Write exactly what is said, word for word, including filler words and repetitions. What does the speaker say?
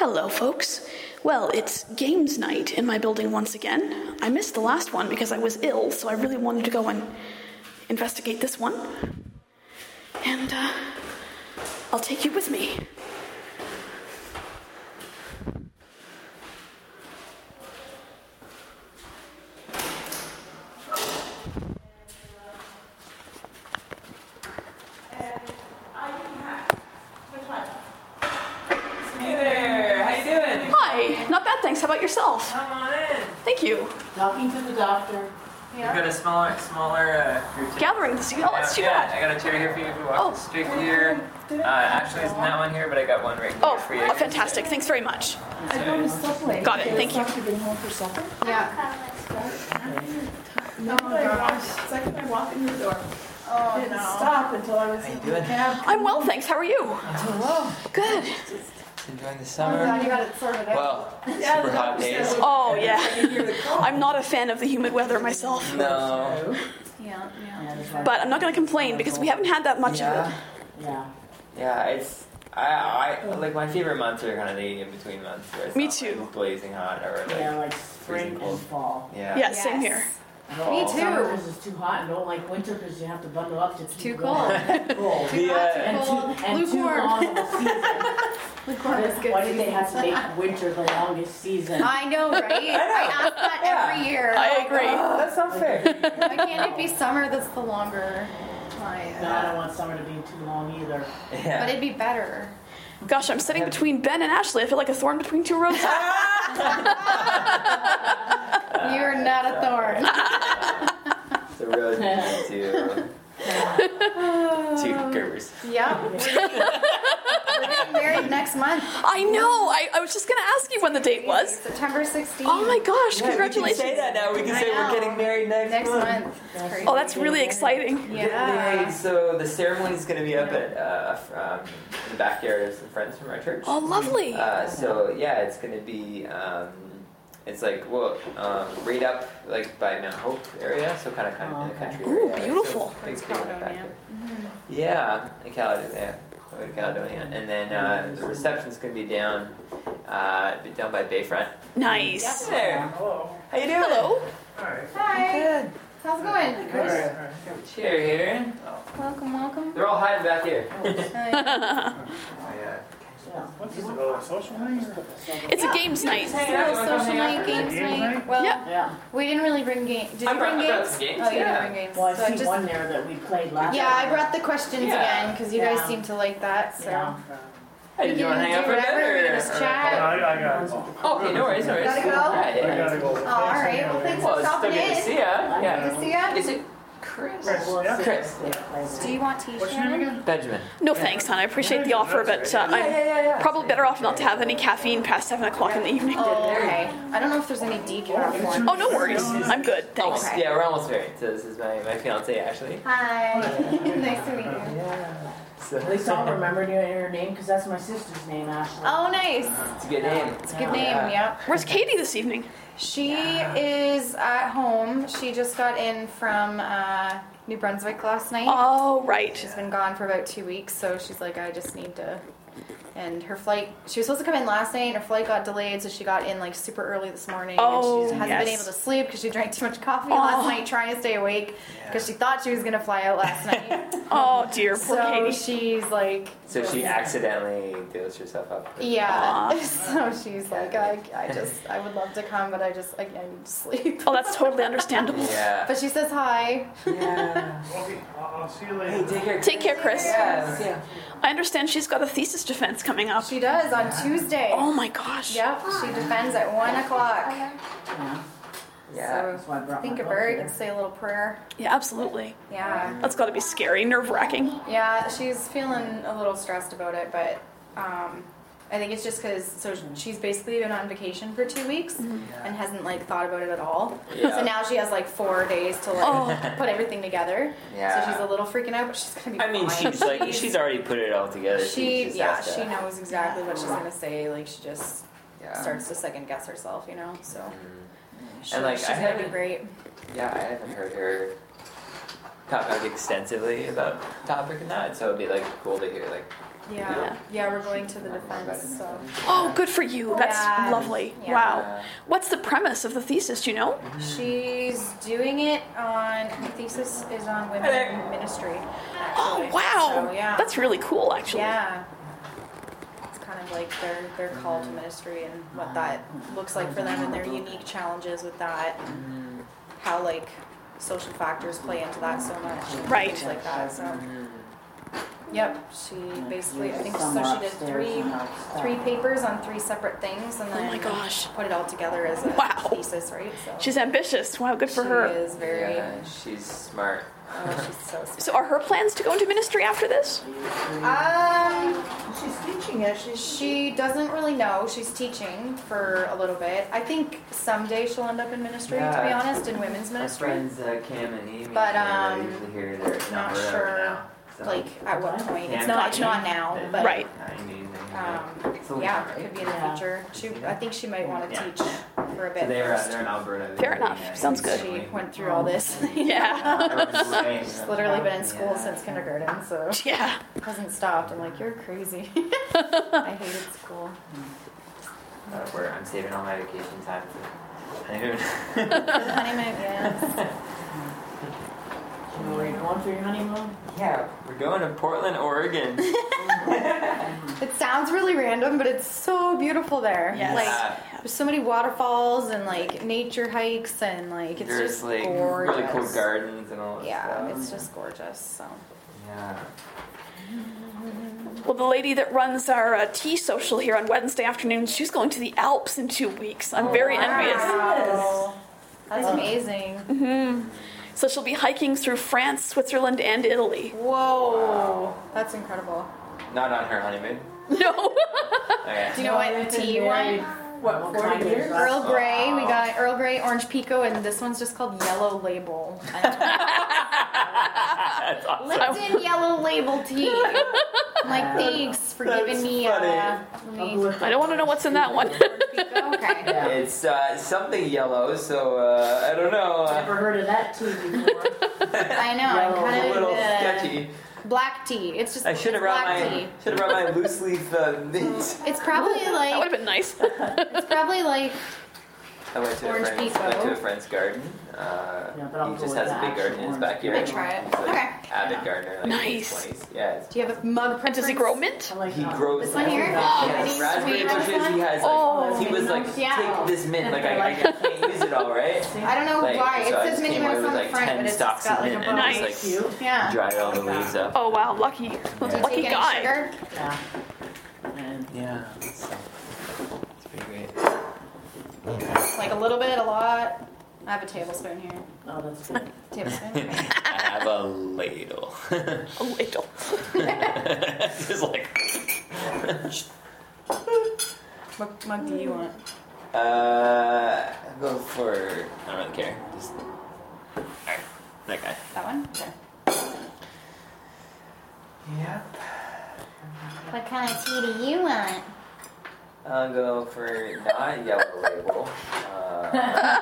Hello, folks. Well, it's games night in my building once again. I missed the last one because I was ill, so I really wanted to go and investigate this one. And, uh, I'll take you with me. Thanks. How about yourself? Come on in. Thank you. Talking to the doctor. Yeah. We've got a smaller, smaller uh, group. Gathering this evening. Oh, let's do yeah, that. I got a chair here for you if you walk oh. straight here. Uh, actually, isn't that one here, but I got one right here oh, for you. Oh, fantastic. Thanks very much. I go to Subway. Got it. Thank you. Have you been home for supper? Yeah. No, oh, gosh. It's like I walk in the door. Oh, I didn't no. stop until I was How you in doing? the cab. I'm well, thanks. How are you? I'm well. Good. Enjoying the summer. Oh, God, you got it sorted out. Well, yeah, super hot days. Oh, yeah. I'm not a fan of the humid weather myself. No. Yeah, yeah. But I'm not going to complain because we haven't had that much yeah. of it. Yeah. Yeah, it's... I, I like my favorite months are kind of the in between months where it's Me not, too. Like, blazing hot or like Yeah, like spring and fall. Yeah. Yeah, Yes. same here. Me too. Summer because it's too hot and don't like winter because you have to bundle up to It's keep too going. cold. cold. Too hot, too And cold. too, and too Lukewarm. long of a season. Lukewarm is good. Why did they have to make winter the longest season? I know, right? I ask that Yeah. every year. I agree. Oh, that's not fair. Why can't it be summer that's the longer time? No, I don't want summer to be too long either. Yeah. But it'd be better. Gosh, I'm sitting between Ben and Ashley. I feel like a thorn between two roses. You're not a thorn. It's a road between two, two Gerbers. Yep. We're getting, we're getting married next month. I know. I, I was just going to ask you when the date was. September sixteenth. Oh my gosh, Yeah, congratulations. we can say that now. We can I say know. we're getting married next, Next month. month. It's crazy. Oh, that's really exciting. We're getting married, Yeah. so the ceremony is going to be up at uh, um, in the backyard of some friends from our church. Oh, lovely. Uh, so yeah, it's going to be. Um, it's like well, um, right up like by Mount Hope area, so kind of kind of in the country Ooh, area. beautiful. So big, big Caledonia. back there. Yeah, in Caledonia. Yeah, in Caledonia, and then uh, the reception's going to be down, uh, down by Bayfront. Nice. There. Hello. How you doing? Hello. Hi. Good. How's it going? All right, all right. Chair here. Welcome, welcome. They're all hiding back here. Hi. Oh, yeah. What's this about, a social thing? It's a games night. Hang out, you wanna come Social hang out night, for a games Games night. night? Well, Yeah. Yeah. we didn't really bring games. Did you I brought- bring I brought games? some games, Oh, you yeah. didn't bring games. Well, I So I see just- one there that we played last Yeah, I time. brought the questions Yeah. again because you guys Yeah. seem to like that. So Yeah. Hey, did you want to hang out for a bit? whatever, we or- can just or- chat. I, I gotta go. Okay, no worries, no worries. Gotta go? Yeah, yeah. I gotta go. Oh, all right. Well, thanks Well, for it's still stopping good to in. see ya. Yeah. Good to see ya. Is it Chris? Chris, Well, yeah. Chris. Do you want tea, What's your name Shannon? again? Benjamin. No thanks, hon. I appreciate the offer, but uh, Yeah, yeah, yeah, yeah. I'm probably better off not to have any caffeine past seven o'clock in the evening. Oh, okay. I don't know if there's any decaf one. Oh, no worries. I'm good. Thanks. Okay. Yeah, we're almost married. So this is my, my fiance, Ashley. Hi. Nice to meet you. Yeah. So, At least I'll remember your name because that's my sister's name, Ashley. Oh, nice. it's a good name. It's a good name. Yep. Where's Katie this evening? She is at home. She just got in from uh, New Brunswick last night. Oh, right. She's been gone for about two weeks, so she's like, I just need to. And her flight, she was supposed to come in last night, and her flight got delayed, so she got in like super early this morning. Oh, and she hasn't yes. been able to sleep because she drank too much coffee Oh. last night, trying to stay awake because she thought she was gonna fly out last night. Oh, dear. Poor so Katie. she's like, So she accidentally dosed herself up. yeah. Aw. So she's like, I, I just, I would love to come, but I just, I, I need to sleep. Oh, that's totally understandable. Yeah. But she says hi. Yeah. Okay, I'll, I'll see you later. Hey, take care. Take care, Chris. Yes. Yeah. I understand she's got a thesis defense coming up. She does on Tuesday. Oh, my gosh. Yep, she defends at one o'clock. Yeah. Yeah. So That's why I brought think my of book her, you here. can say a little prayer. Yeah, absolutely. Yeah. That's got to be scary, nerve-wracking. Yeah, she's feeling a little stressed about it, but um, I think it's just because, so she's basically been on vacation for two weeks and hasn't like thought about it at all. Yeah. So now she has like four days to like Oh. put everything together. Yeah. So she's a little freaking out, but she's gonna be I mean, fine. she's like, she's already put it all together. She, just yeah, has to- she knows exactly what she's gonna say. Like she just Yeah. starts to second guess herself, you know. So she, And like, she's I gonna be haven't, great. yeah, I haven't heard her talk like extensively about the topic and that, so it'd be like cool to hear like Yeah. Yeah. Yeah, we're going to the defense, so. Oh, good for you. That's Yeah. lovely. Yeah. Wow. What's the premise of the thesis? Do you know? She's doing it on, her thesis is on women in ministry, actually. Oh, wow. So, yeah. That's really cool, actually. Yeah. It's kind of like their, their call to ministry and what that looks like for them and their unique challenges with that. How, like, social factors play into that so much. And Right. Things like that, so. Yep, she basically, I think, so she did three, three papers on three separate things and Oh then my gosh. put it all together as a Wow. thesis, right? So She's ambitious. Wow, good for she her. is very, Yeah, she's smart. oh, she's so smart. So are her plans to go into ministry after this? Um, She's teaching it. She's she doesn't really know. She's teaching for a little bit. I think someday she'll end up in ministry, to be Yeah. honest, in women's My ministry. friends uh, Cam and Amy, But, they're um, usually here. They're not not right sure, now. So. Like, at what point. It's Yeah, not, it's gotcha. not now, but Right. Amazing. um, So yeah, right? could be in the Yeah. future. She, I think she might want to Yeah. teach for a bit So they're, first. they're in Alberta. Fair enough. Yeah, Sounds good. She went through all this. Yeah. She's literally been in school Yeah. since kindergarten, so Yeah. hasn't stopped. I'm like, you're crazy. I hated school. Uh, where I'm saving all my vacation time for honeymoon. Honeymoon, yes. Where are you going for your honeymoon? Yeah, we're going to Portland, Oregon. It sounds really random, but it's so beautiful there. Yes. Like, Yeah. there's so many waterfalls and like nature hikes and like it's There's just like gorgeous. really cool gardens and all that Yeah, stuff. it's just gorgeous. So. Yeah. Well, the lady that runs our uh, tea social here on Wednesday afternoons, she's going to the Alps in two weeks. I'm very envious. Wow. That's amazing. hmm So she'll be hiking through France, Switzerland, and Italy. Whoa, that's incredible. Not on her honeymoon. No. Okay. Do you know what tea you want? What, forty years? Earl Grey. We got Earl Grey, Orange Pico, and this one's just called Yellow Label. That's awesome. Lipton Yellow Label tea. I'm like, thanks for That's giving me. Uh, funny. let me- I don't want to know what's in that one. Orange Pico. Okay. Yeah. It's uh, something yellow, so uh, I don't know. Uh, Never heard of that tea before. I know. I'm Yellow. kind a of little uh, sketchy. black tea. It's just. I should have it's brought black my tea. should have brought my loose leaf uh, mint. It's probably That would have like been nice. it's probably like I went to a Orange friend's, Pico. went to a friend's garden. Uh, Yeah, but I'll he go just with has a the big garden in his actual backyard. I try it. He's like Okay. avid gardener, like Nice. in his twenties. Yeah. it's- Do you have a mug And preference? does he grow mint? I like He that. grows This one like- here? He Oh, has these raspberry sweet bushes. ones? He has like Oh. he was like Yeah. take this mint. Like I, I can't use it all, right? I don't know Like, why. It so I says just Minnie came away Mouse with on the like front, ten but it's stalks just got of like a mint and Nice. just Cute. like Yeah. dried all the leaves up. Oh wow, lucky, Do you lucky take any guy. sugar? Yeah. And Yeah. It's, it's pretty great. Like a little bit, a lot. I have a tablespoon here. oh, that's good. Tablespoon. I have a ladle. A little. Just like. What mug do you want? Uh, I'll go for. I don't really care. Just. Alright, that guy. That one? Okay. Yep. What kind of tea do you want? I'll go for not yellow label. Uh,